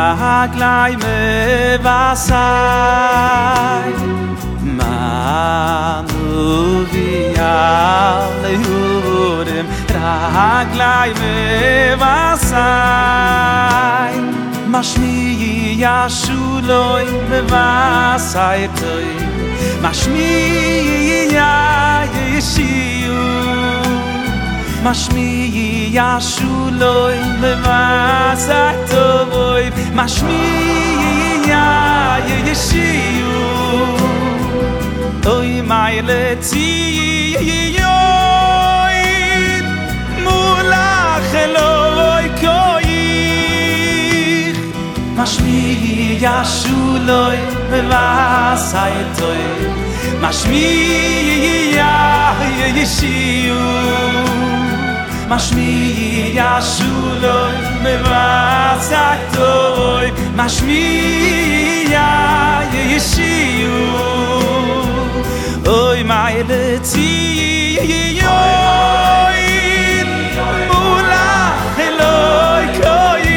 רגלי מבשרי מנו ויעל ליהודים רגלי מבשרי משמיע שולוי מבשרי פתוי משמיע ישיו משמיע שולוי מבשרי טובוי משמיע ישיו אוי מיילה ציון מולך אלוהי כויך משמיע שולוי מבשרי טוב משמיע ישיו משמיע שולוי מבשרי טוב משמיע ישיו אוי מיילה ציון מולך אלוהי כויך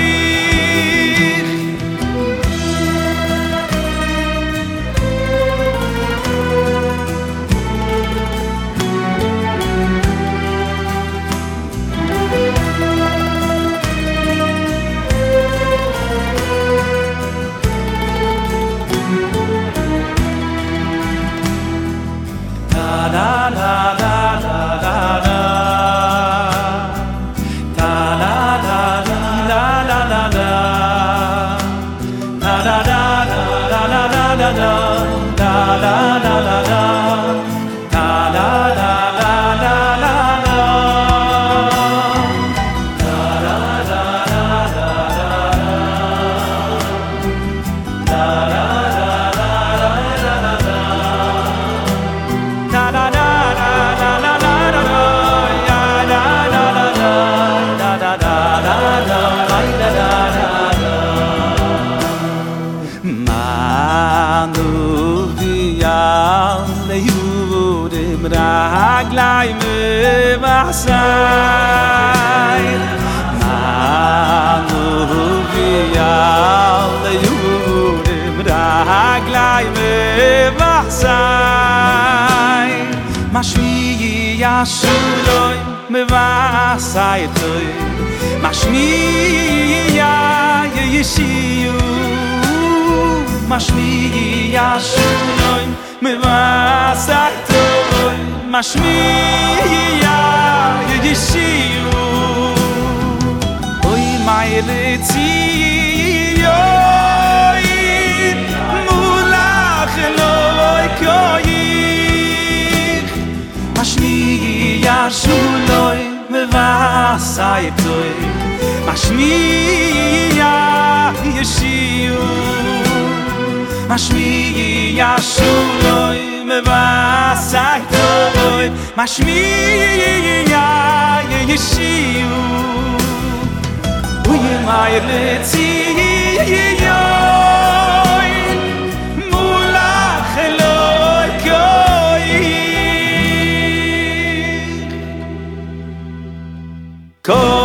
רגלי מבשרי מנו ויעל ליהודים רגלי מבשרי משמיע שולוי מבשרי טוב משמיע ישיו משמיע שולוי מבשרי טוב משמיע ישיו אוי מיילה ציון מולך אלוהי כויך משמיע שולוי מבשרי טוב משמיע ישיו משמיע שולוי מבשרי טוב משמיע ישיו אוי מיילה ציון מולך אלוהי כויך